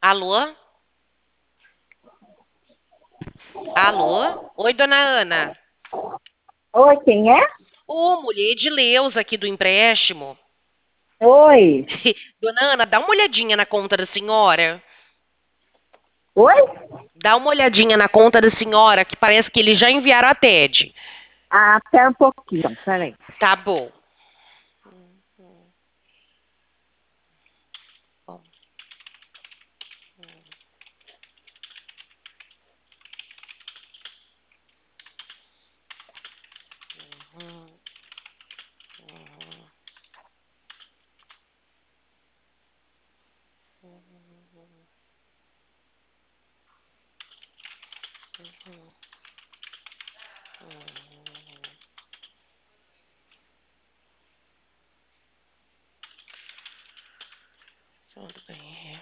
Alô? Alô? Oi, dona Ana. Oi, quem é? Ô, mulher de Leus aqui do empréstimo. Oi. Dona Ana, dá uma olhadinha na conta da senhora. Oi? Dá uma olhadinha na conta da senhora, que parece que eles já enviaram a TED. Ah, pera um pouquinho, peraí. Tá bom. Bom. Tudo bem.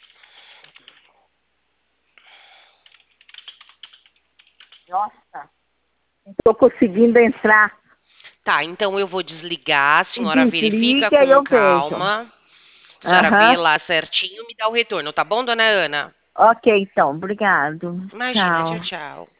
Nossa, não tô conseguindo entrar. Tá, então eu vou desligar, a Me senhora verifica desliga e com eu vejo. calma. A senhora vê Aham. lá certinho e me dá o retorno, tá bom, dona Ana? Ok, então, obrigado. Imagina, tchau, Tchau. tchau.